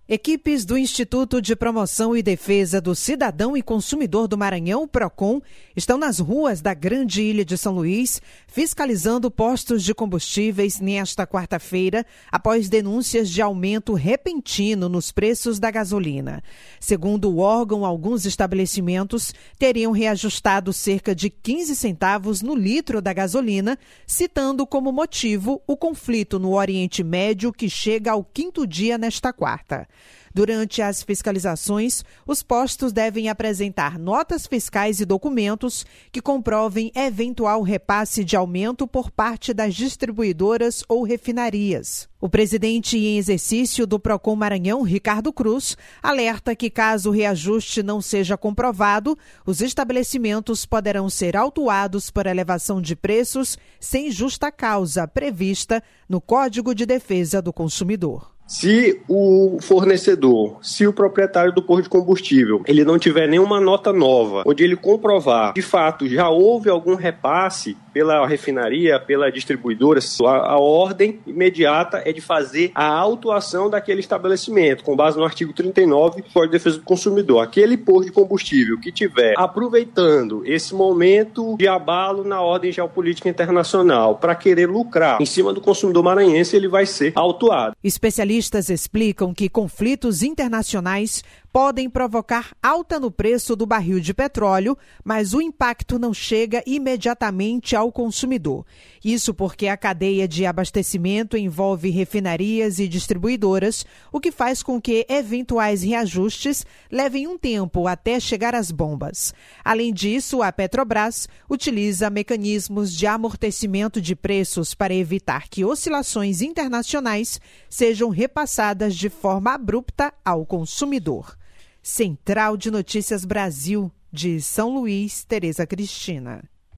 Equipes do Instituto de Promoção e Defesa do Cidadão e Consumidor do Maranhão, PROCON, estão nas ruas da Grande Ilha de São Luís, fiscalizando postos de combustíveis nesta quarta-feira, após denúncias de aumento repentino nos preços da gasolina. Segundo o órgão, alguns estabelecimentos teriam reajustado cerca de 15 centavos no litro da gasolina, citando como motivo o conflito no Oriente Médio, que chega ao 5º dia nesta quarta. Durante as fiscalizações, os postos devem apresentar notas fiscais e documentos que comprovem eventual repasse de aumento por parte das distribuidoras ou refinarias. O presidente em exercício do PROCON Maranhão, Ricardo Cruz, alerta que caso o reajuste não seja comprovado, os estabelecimentos poderão ser autuados por elevação de preços sem justa causa prevista no Código de Defesa do Consumidor. Se o fornecedor, se o proprietário do posto de combustível, ele não tiver nenhuma nota nova, onde ele comprovar, de fato, já houve algum repasse pela refinaria, pela distribuidora, a ordem imediata é de fazer a autuação daquele estabelecimento, com base no artigo 39 do Código de Defesa do Consumidor. Aquele posto de combustível que estiver aproveitando esse momento de abalo na ordem geopolítica internacional para querer lucrar em cima do consumidor maranhense, ele vai ser autuado. Especialistas explicam que conflitos internacionais podem provocar alta no preço do barril de petróleo, mas o impacto não chega imediatamente ao consumidor. Isso porque a cadeia de abastecimento envolve refinarias e distribuidoras, o que faz com que eventuais reajustes levem um tempo até chegar às bombas. Além disso, a Petrobras utiliza mecanismos de amortecimento de preços para evitar que oscilações internacionais sejam repassadas de forma abrupta ao consumidor. Central de Notícias Brasil, de São Luís, Tereza Cristina.